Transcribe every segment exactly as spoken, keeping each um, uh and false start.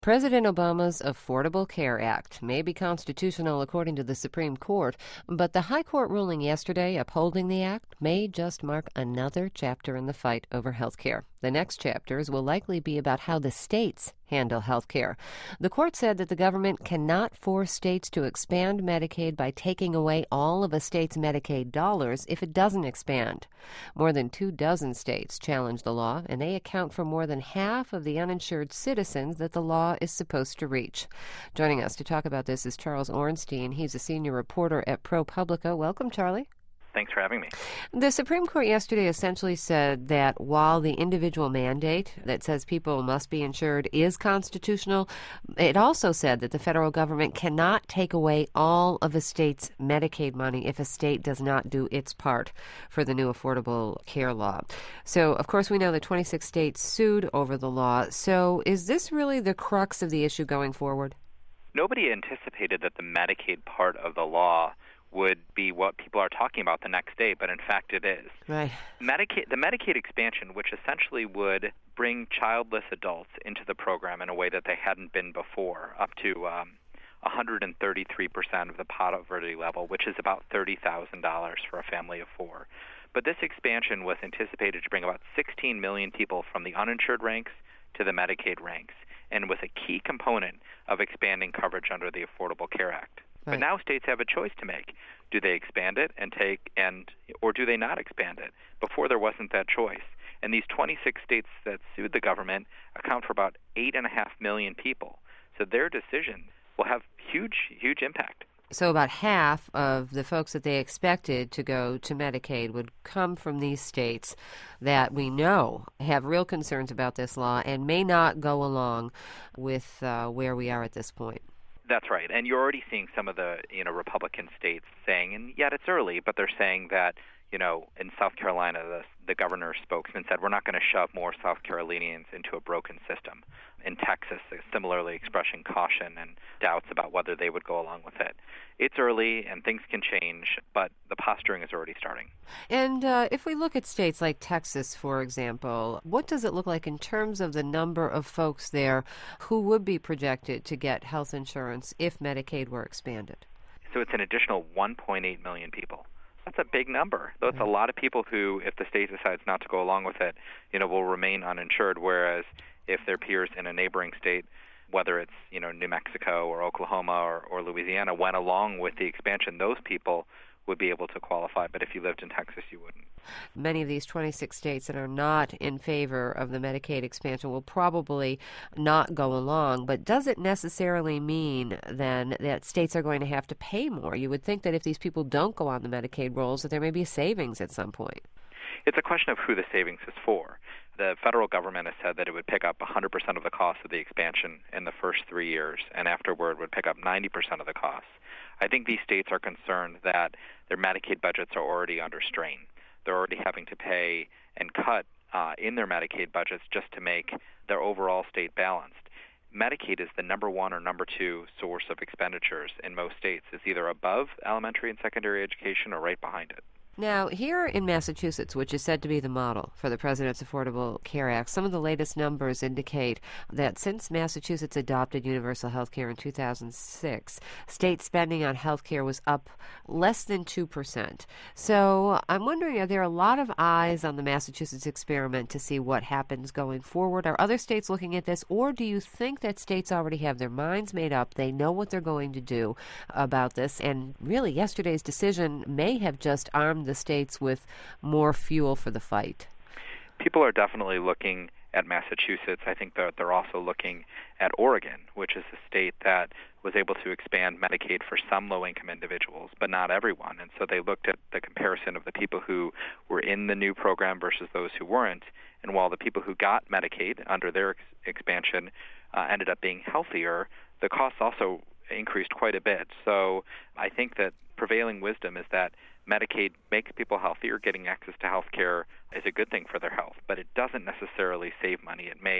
President Obama's Affordable Care Act may be constitutional according to the Supreme Court, but the High Court ruling yesterday upholding the act may just mark another chapter in the fight over health care. The next chapters will likely be about how the states handle health care. The court said that the government cannot force states to expand Medicaid by taking away all of a state's Medicaid dollars if it doesn't expand. More than two dozen states challenge the law, and they account for more than half of the uninsured citizens that the law is supposed to reach. Joining us to talk about this is Charles Ornstein. He's a senior reporter at ProPublica. Welcome, Charlie. Thanks for having me. The Supreme Court yesterday essentially said that while the individual mandate that says people must be insured is constitutional, it also said that the federal government cannot take away all of a state's Medicaid money if a state does not do its part for the new Affordable Care Law. So, of course, we know that twenty-six states sued over the law. So is this really the crux of the issue going forward? Nobody anticipated that the Medicaid part of the law would be what people are talking about the next day, but in fact it is. Right. Medicaid, the Medicaid expansion, which essentially would bring childless adults into the program in a way that they hadn't been before, up to um, one hundred thirty-three percent of the poverty level, which is about thirty thousand dollars for a family of four. But this expansion was anticipated to bring about sixteen million people from the uninsured ranks to the Medicaid ranks, and was a key component of expanding coverage under the Affordable Care Act. Right. But now states have a choice to make. Do they expand it and take and or do they not expand it? Before there wasn't that choice. And these twenty-six states that sued the government account for about eight and a half million people. So their decision will have huge, huge impact. So about half of the folks that they expected to go to Medicaid would come from these states that we know have real concerns about this law and may not go along with uh, where we are at this point. That's right. And you're already seeing some of the, you know, Republican states saying, and yet it's early, but they're saying that, you know, in South Carolina, the, the governor's spokesman said, we're not going to shove more South Carolinians into a broken system. In Texas, similarly expressing caution and doubts about whether they would go along with it. It's early and things can change, but the posturing is already starting. And uh, if we look at states like Texas, for example, what does it look like in terms of the number of folks there who would be projected to get health insurance if Medicaid were expanded? So it's an additional one point eight million people. That's a big number. That's a lot of people who, if the state decides not to go along with it, you know, will remain uninsured, whereas if their peers in a neighboring state, whether it's, you know, New Mexico or Oklahoma or, or Louisiana, went along with the expansion, those people would be able to qualify. But if you lived in Texas, you wouldn't. Many of these twenty-six states that are not in favor of the Medicaid expansion will probably not go along. But does it necessarily mean, then, that states are going to have to pay more? You would think that if these people don't go on the Medicaid rolls, that there may be savings at some point. It's a question of who the savings is for. The federal government has said that it would pick up one hundred percent of the cost of the expansion in the first three years, and afterward would pick up ninety percent of the costs. I think these states are concerned that their Medicaid budgets are already under strain. They're already having to pay and cut uh, in their Medicaid budgets just to make their overall state balanced. Medicaid is the number one or number two source of expenditures in most states. It's either above elementary and secondary education or right behind it. Now, here in Massachusetts, which is said to be the model for the President's Affordable Care Act, some of the latest numbers indicate that since Massachusetts adopted universal health care in two thousand six, state spending on health care was up less than two percent. So I'm wondering, are there a lot of eyes on the Massachusetts experiment to see what happens going forward? Are other states looking at this, or do you think that states already have their minds made up, they know what they're going to do about this, and really yesterday's decision may have just armed the states with more fuel for the fight? People are definitely looking at Massachusetts. I think that they're also looking at Oregon, which is a state that was able to expand Medicaid for some low-income individuals, but not everyone. And so they looked at the comparison of the people who were in the new program versus those who weren't. And while the people who got Medicaid under their ex- expansion uh, ended up being healthier, the costs also increased quite a bit. So I think that prevailing wisdom is that Medicaid makes people healthier. Getting access to health care is a good thing for their health, but it doesn't necessarily save money. It may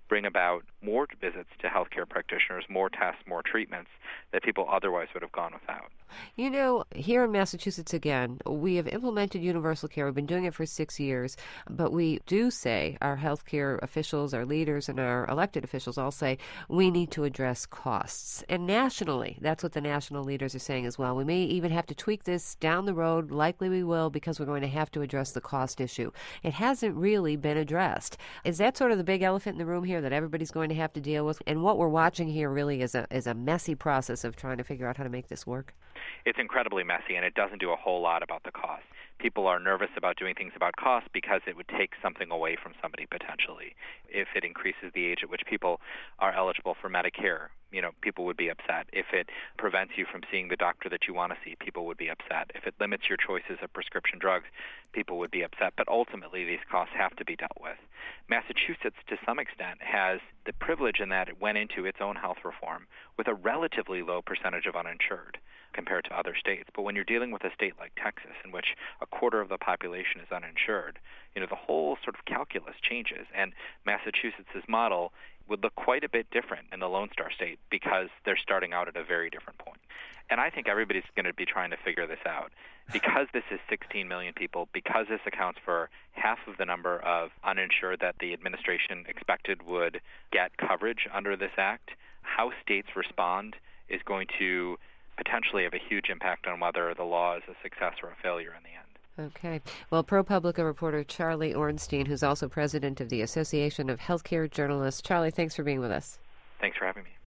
bring about more visits to healthcare practitioners, more tests, more treatments that people otherwise would have gone without. You know, here in Massachusetts, again, we have implemented universal care. We've been doing it for six years, but we do say, our healthcare officials, our leaders, and our elected officials all say, we need to address costs. And nationally, that's what the national leaders are saying as well. We may even have to tweak this down the road. Likely we will, because we're going to have to address the cost issue. It hasn't really been addressed. Is that sort of the big elephant in the room here that everybody's going to have to deal with? And what we're watching here really is a is a messy process of trying to figure out how to make this work? It's incredibly messy, and it doesn't do a whole lot about the cost. People are nervous about doing things about cost because it would take something away from somebody potentially. If it increases the age at which people are eligible for Medicare, you know, people would be upset. If it prevents you from seeing the doctor that you want to see, people would be upset. If it limits your choices of prescription drugs, people would be upset. But ultimately, these costs have to be dealt with. Massachusetts, to some extent, has the privilege in that it went into its own health reform with a relatively low percentage of uninsured compared to other states. But when you're dealing with a state like Texas, in which a quarter of the population is uninsured, you know, the whole sort of calculus changes. And Massachusetts' model would look quite a bit different in the Lone Star State because they're starting out at a very different point. And I think everybody's going to be trying to figure this out. Because this is sixteen million people, because this accounts for half of the number of uninsured that the administration expected would get coverage under this act, how states respond is going to potentially have a huge impact on whether the law is a success or a failure in the end. Okay. Well, ProPublica reporter Charlie Ornstein, who's also president of the Association of Healthcare Journalists. Charlie, thanks for being with us. Thanks for having me.